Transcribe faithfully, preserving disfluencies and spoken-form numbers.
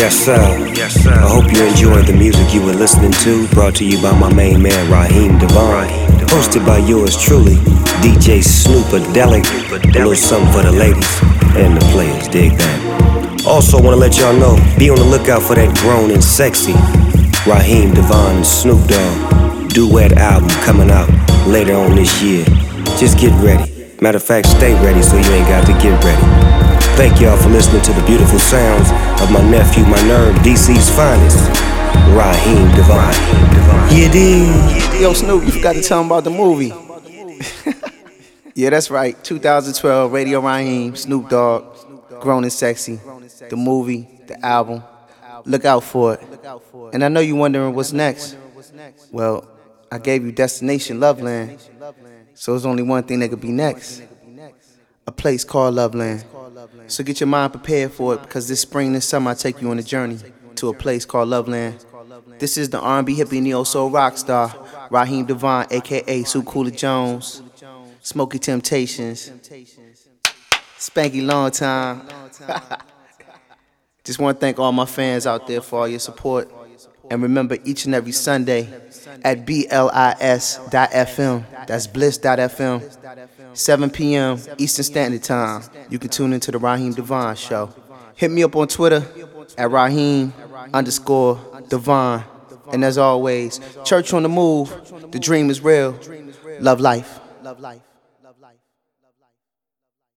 Yes, sir. Yes, sir. I hope you enjoyed the music you were listening to, brought to you by my main man, Raheem Devon. Hosted by yours truly, D J Snoopadelic. A little something for the ladies and the players, dig that. Also, want to let y'all know, be on the lookout for that grown and sexy Raheem Devon and Snoop Dogg duet album coming out later on this year. Just get ready. Matter of fact, stay ready so you ain't got to get ready. Thank y'all for listening to the beautiful sounds of my nephew, my nerd, D C's finest, Raheem Devon. You did. Yo, Snoop, you forgot to tell him about the movie. Yeah, that's right. twenty twelve, Radio Raheem, Snoop Dogg, Grown and Sexy, the movie, the album. Look out for it. And I know you're wondering what's next. Well, I gave you Destination Loveland, so there's only one thing that could be next. A place called Loveland. So get your mind prepared for it, because this spring and summer I take you on a journey to a place called Loveland. This is the R and B hippie neo soul rock star Raheem Devon, aka Sue Cooler Jones, Smokey Temptations, Spanky Long Time. Just want to thank all my fans out there for all your support. And remember, each and every Sunday at bliss dot f m, that's bliss dot f m, seven p.m. Eastern Standard Time, you can tune into the Raheem Devon Show. Hit me up on Twitter at Raheem underscore Devon. And as always, church on the move, the dream is real, love life.